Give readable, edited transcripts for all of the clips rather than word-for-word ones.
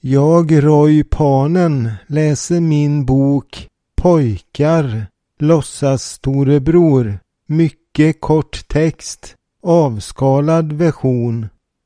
Jag, Roy Panen, läser min bok Pojkar, låtsas storebror, mycket kort text, avskalad version.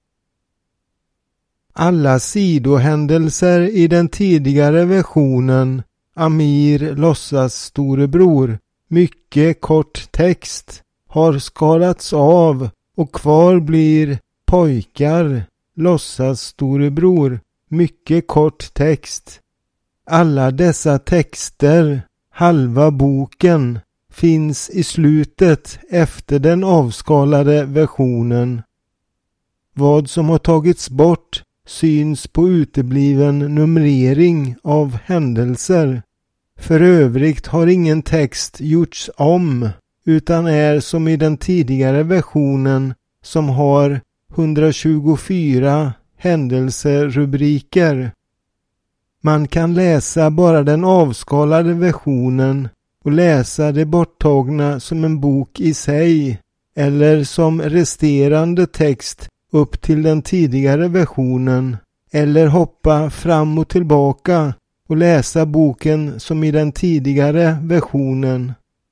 Alla sidohändelser i den tidigare versionen, Amir, låtsas storebror, mycket kort text, har skalats av och kvar blir Pojkar, låtsas storebror, mycket kort text. Alla dessa texter, halva boken, finns i slutet efter den avskalade versionen. Vad som har tagits bort syns på utebliven numrering av händelser. För övrigt har ingen text gjorts om, utan är som i den tidigare versionen som har 124 händelserubriker. Man kan läsa bara den avskalade versionen och läsa det borttagna som en bok i sig, eller som resterande text upp till den tidigare versionen, eller hoppa fram och tillbaka och läsa boken som i den tidigare versionen.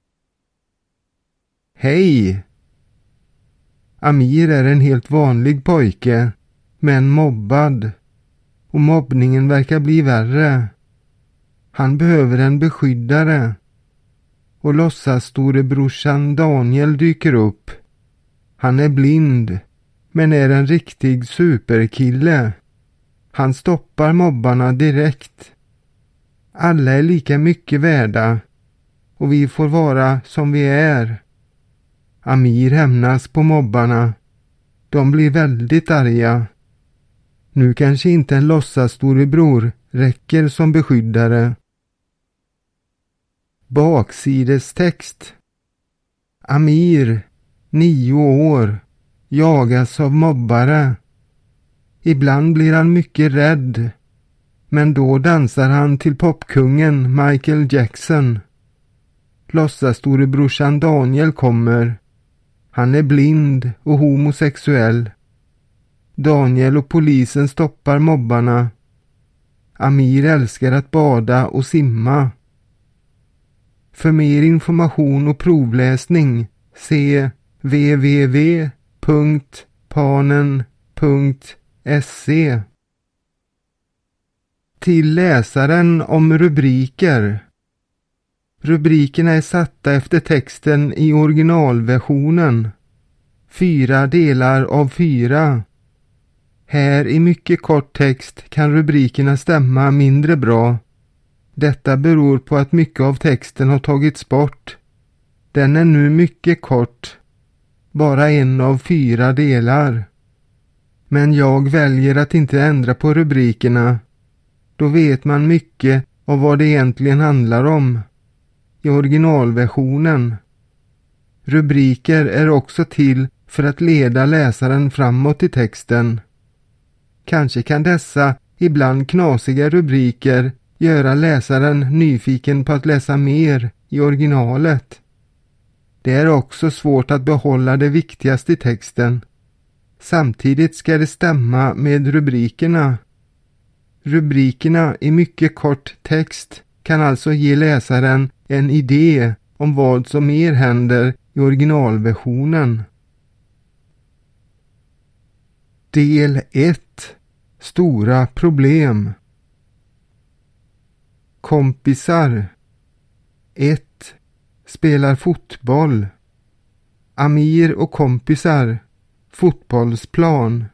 Hej! Amir är en helt vanlig pojke, men mobbad. Och mobbningen verkar bli värre. Han behöver en beskyddare. Och låtsas storebrorsan Daniel dyker upp. Han är blind, men är en riktig superkille. Han stoppar mobbarna direkt. Alla är lika mycket värda. Och vi får vara som vi är. Amir hämnas på mobbarna. De blir väldigt arga. Nu kanske inte en låtsas storebror räcker som beskyddare. Baksidestext. Amir, 9 år, jagas av mobbare. Ibland blir han mycket rädd, men då dansar han till popkungen Michael Jackson. Låtsas storebrorsan Daniel kommer. Han är blind och homosexuell. Daniel och polisen stoppar mobbarna. Amir älskar att bada och simma. För mer information och provläsning se www.panen.se. Till läsaren om rubriker. Rubrikerna är satta efter texten i originalversionen. 4 delar av 4. Här i mycket kort text kan rubrikerna stämma mindre bra. Detta beror på att mycket av texten har tagits bort. Den är nu mycket kort. Bara 1 av 4 delar. Men jag väljer att inte ändra på rubrikerna. Då vet man mycket av vad det egentligen handlar om. I originalversionen. Rubriker är också till för att leda läsaren framåt i texten. Kanske kan dessa ibland knasiga rubriker göra läsaren nyfiken på att läsa mer i originalet. Det är också svårt att behålla det viktigaste i texten. Samtidigt ska det stämma med rubrikerna. Rubrikerna i mycket kort text kan alltså ge läsaren en idé om vad som mer händer i originalversionen. Del 1. Stora problem. Kompisar. 1. Spelar fotboll. Amir och kompisar. Fotbollsplan.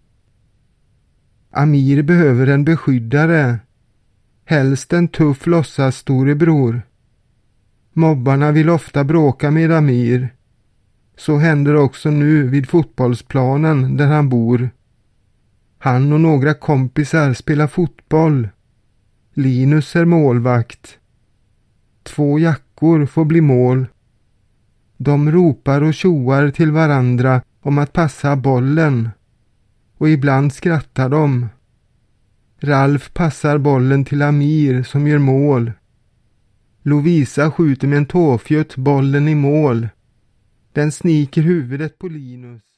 Amir behöver en beskyddare. Helst en tuff låtsas storebror. Mobbarna vill ofta bråka med Amir. Så händer också nu vid fotbollsplanen där han bor. Han och några kompisar spelar fotboll. Linus är målvakt. 2 jackor får bli mål. De ropar och tjoar till varandra om att passa bollen. Och ibland skrattar de. Ralf passar bollen till Amir som gör mål. Lovisa skjuter med en tåfjött bollen i mål. Den sniker huvudet på Linus.